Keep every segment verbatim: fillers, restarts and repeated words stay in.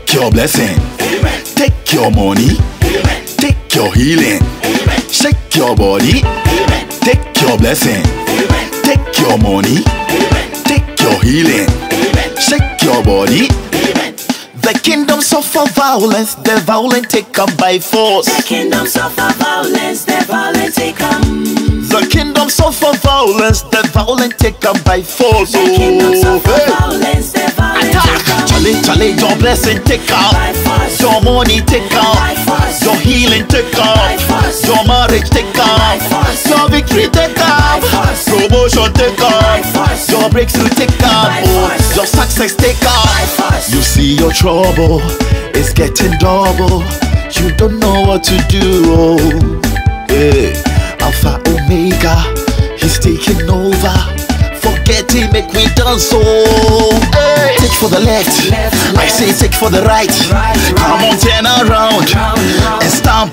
Take your blessing. Amen. Take your money. Amen. Take your healing. Amen. Shake your body. Amen. Take your blessing. Amen. Take your money. Amen. Take your healing. Amen. Shake your body. Amen. The kingdom suffer violence, the violent take come by force. The kingdom suffer violence, the violent take come. The kingdom suffer violence, the violent take come by force. The kingdom suffer hey. violence, the violent take come. Charlie, Charlie, your blessing take out. By force. Your money take By out. force. Your healing take By out. force. Your marriage take By out. force. Your victory take out. By force. Promotion take By out. force. Your breakthrough take out. By Oh, force. your success take out. By force. You see your trouble is getting double. You don't know what to do. Oh, yeah. Alpha Omega, he's taking over. Forget him, make me dance so. Hey. Take for the left. Left, I left. say take for the right. Right, Come right. on, turn around Round, round. and stamp.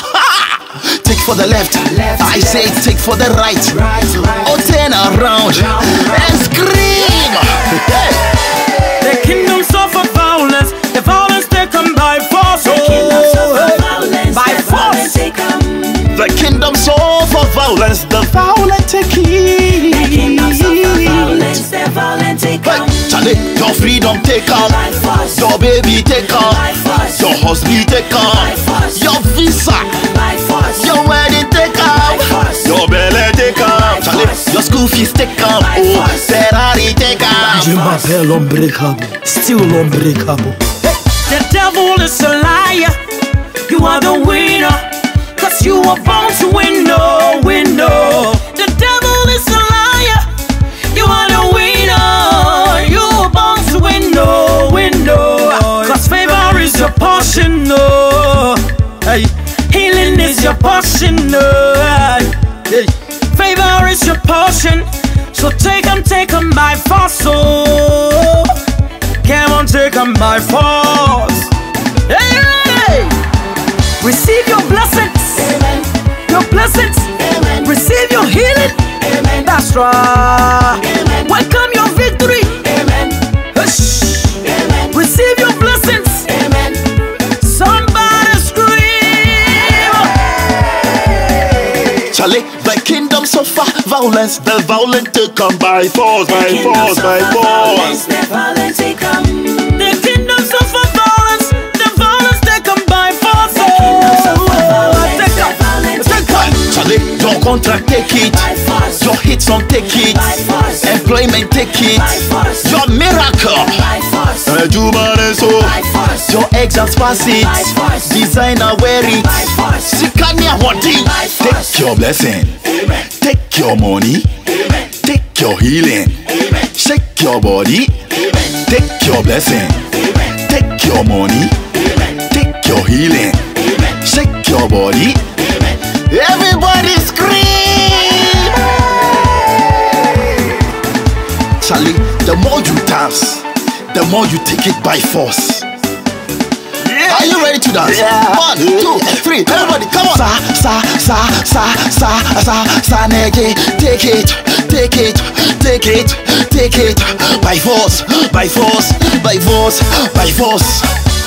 Take for the left. Left, I say left. take for the right. Right, right. Oh, turn around Round, round. and scream. Hey. The kingdom suffer violence, the violence taken by force. The kingdom suffer Oh, violence, by the violent force. take come. The kingdom suffer violence, the violent take it. The kingdom suffer violence, the violent take Hey, come. Charlie, your freedom take out. By force. Your baby take out. By force. Your husband take By out. force. Your visa, By force. your wedding take By out. force. Your belly take out. By Charlie, force. your school fees take out. By Oh, force. Ferrari take out. Jimbabel unbreakable, still unbreakable. The devil is a liar. You are the winner, cause you were born to win, no, win, no. The devil is a liar. You are the winner. You were born to win, no, win, no. Cause favor is your portion, no. Hey, healing is your portion, no. Hey, favor is your portion. So take 'em, take 'em by force, oh. Come on, take 'em by force. Hey, hey. Receive your blessings, Amen. your blessings. Amen. Receive your healing. Amen. That's right. Amen. Welcome your victory. Amen. Hush. Amen. Receive your blessings. Amen. Somebody scream. Charlie, the kingdom suffer violence, the violent take come by force, by Kingdom force, by suffer violence, force. the violent take come. The kingdom suffer violence. The violence taken by force. Kingdom suffer Oh, violence, take the up. violent take Take up. come. Charlie, your contract take it. By force. Your hits on take it. By force. Employment take it. By force. Your miracle. By force. Ejumane so. By force. Your exams pass it. By force. Designer wear it. By force. Sikania wadi. By force. Take your blessing. Amen. Take your money. Amen. Take your healing. Amen. Shake your body. Amen. Take your blessing. Amen. Take your money. Amen. Take your healing. Amen. Shake your body. Amen. Everybody scream! Charlie, the more you dance, the more you take it by force. Are you ready to dance? Yeah. One, two, three. Everybody, come on. Sa, sa, sa, sa, sa, sa, sa, nigga. Take it, take it, take it, take it. By force, by force, by force, by force.